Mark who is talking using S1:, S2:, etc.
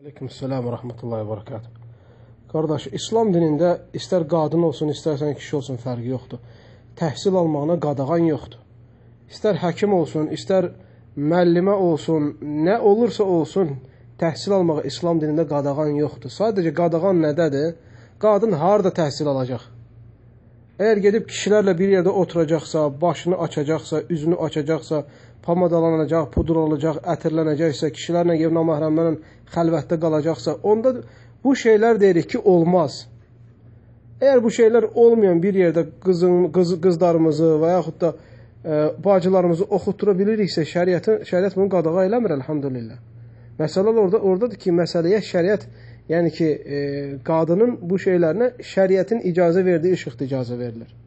S1: Aleykümselam və rəhmətullahi və barakatuhu. Qardaş, İslam dinində istər qadın olsun, istərsən kişi olsun, fərqi yoxdur. Təhsil almağına qadağan yoxdur. İstər həkim olsun, istər müəllimə olsun, nə olursa olsun, təhsil almağa İslam dinində qadağan yoxdur. Sadəcə qadağan nədədir? Qadın harada təhsil alacaq? Əgər gedib kişilərlə bir yerdə oturacaqsa, başını açacaqsa, üzünü açacaqsa, pomadalanacaq, pudurlanacaq, ətirlənəcəksə, kişilərlə gedib namahrəmlərlə xəlvətdə qalacaqsa, onda bu şeylər deyirik ki, olmaz. Əgər bu şeylər olmayan bir yerdə qızlarımızı və yaxud da bacılarımızı oxutdura biliriksə, şəriət bunu qadağa eləmir, əlhamdülillah. Məsələ oradadır ki, məsələyə şəriət, yəni ki, qadının bu şeylərinə şəriətin icazə verdiyi işıqda icazə verilir.